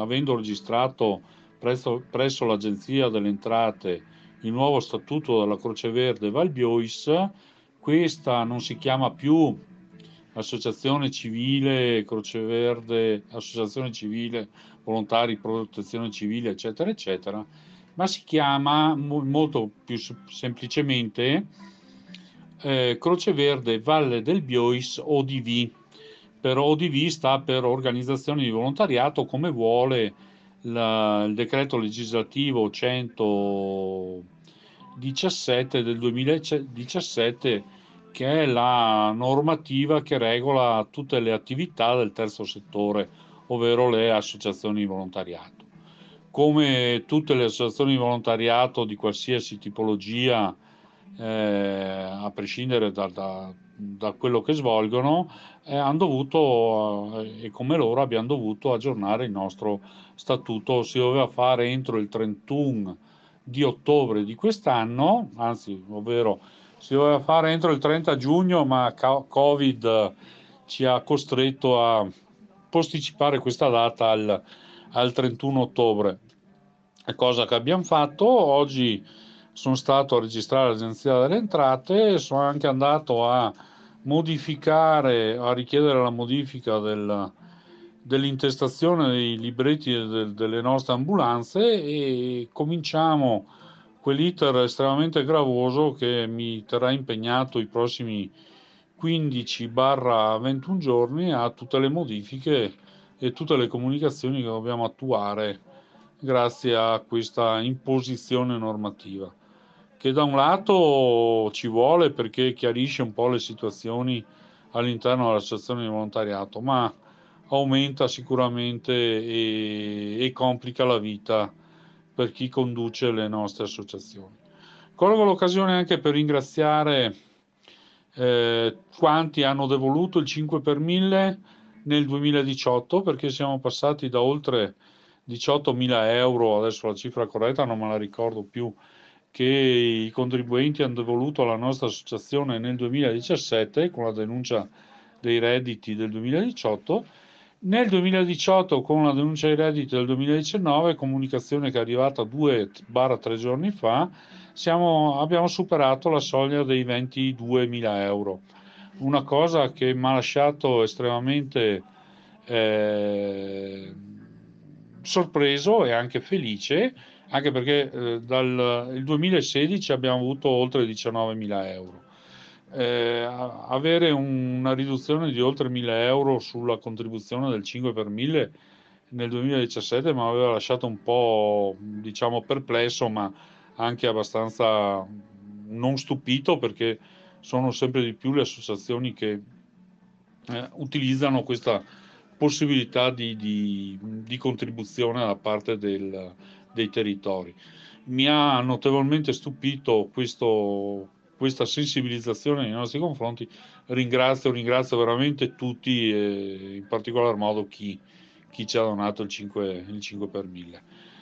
avendo registrato presso l'Agenzia delle Entrate il nuovo statuto della Croce Verde Val Biois, questa non si chiama più Associazione Civile Croce Verde, Associazione Civile Volontari Protezione Civile, eccetera, eccetera, ma si chiama molto più semplicemente Croce Verde Valle del Biois ODV. Per ODV sta per Organizzazione di Volontariato, come vuole il decreto legislativo 117 del 2017, che è la normativa che regola tutte le attività del terzo settore, ovvero le associazioni di volontariato. Come tutte le associazioni di volontariato di qualsiasi tipologia, a prescindere da quello che svolgono, hanno dovuto, e come loro abbiamo dovuto aggiornare il nostro statuto. Si doveva fare entro il 31 di ottobre di quest'anno, anzi, ovvero si doveva fare entro il 30 giugno, ma Covid ci ha costretto a posticipare questa data al 31 ottobre, cosa che abbiamo fatto. Oggi sono stato a registrare l'Agenzia delle Entrate, sono anche andato a modificare, a richiedere la modifica dell'intestazione dei libretti delle nostre ambulanze, e cominciamo quell'iter estremamente gravoso che mi terrà impegnato i prossimi 15-21 giorni a tutte le modifiche e tutte le comunicazioni che dobbiamo attuare grazie a questa imposizione normativa, che da un lato ci vuole perché chiarisce un po' le situazioni all'interno dell'associazione di volontariato, ma aumenta sicuramente e complica la vita per chi conduce le nostre associazioni. Colgo l'occasione anche per ringraziare quanti hanno devoluto il 5 per 1000 nel 2018, perché siamo passati da oltre 18.000 euro, adesso la cifra corretta non me la ricordo più, che i contribuenti hanno devoluto alla nostra associazione nel 2017 con la denuncia dei redditi del 2018. Nel 2018, con la denuncia dei redditi del 2019, comunicazione che è arrivata 2-3 giorni fa, abbiamo superato la soglia dei 22.000 euro. Una cosa che mi ha lasciato estremamente eh, sorpreso e anche felice, anche perché dal il 2016 abbiamo avuto oltre 19.000 euro. Avere una riduzione di oltre 1.000 euro sulla contribuzione del 5 per 1000 nel 2017 mi aveva lasciato un po', diciamo, perplesso, ma anche abbastanza non stupito, perché sono sempre di più le associazioni che utilizzano questa possibilità di contribuzione da parte dei territori. Mi ha notevolmente stupito questa sensibilizzazione nei nostri confronti. Ringrazio veramente tutti, e in particolar modo chi ci ha donato il 5 per 1000.